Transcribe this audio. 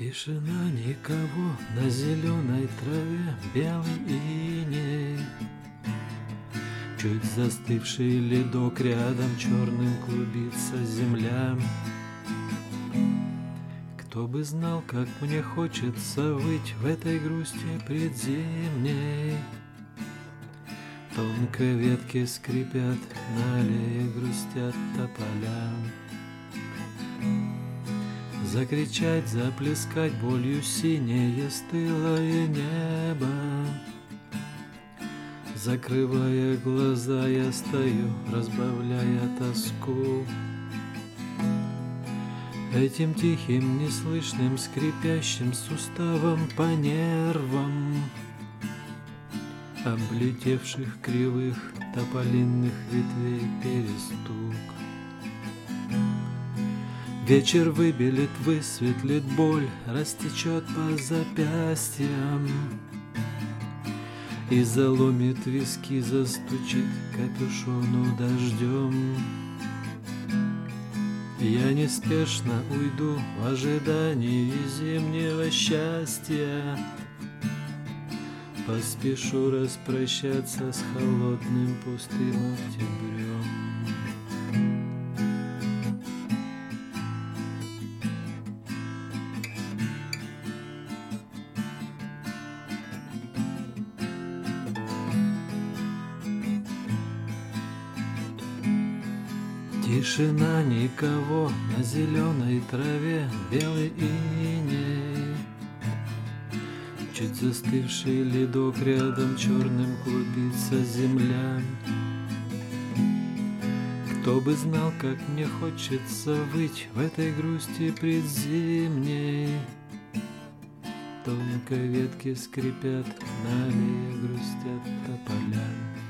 Тишина, никого, на зеленой траве белый иней. Чуть застывший ледок, рядом черным клубится земля. Кто бы знал, как мне хочется выть в этой грусти предзимней. Тонко ветки скрипят, на аллее грустят тополя. Закричать, заплескать болью синее стылое небо. Закрывая глаза, я стою, разбавляя тоску этим тихим, неслышным, скрипящим суставом по нервам облетевших кривых тополинных ветвей перестук. Вечер выбелит, высветлит боль, растечет по запястьям и заломит виски, застучит капюшону дождем. Я неспешно уйду в ожидании зимнего счастья. Поспешу распрощаться с холодным пустым октябрем. Тишина, никого, на зеленой траве белый иней. Чуть застывший ледок, рядом черным клубится земля. Кто бы знал, как мне хочется выть в этой грусти предзимней. Тонко ветки скрипят, на аллее грустят тополя.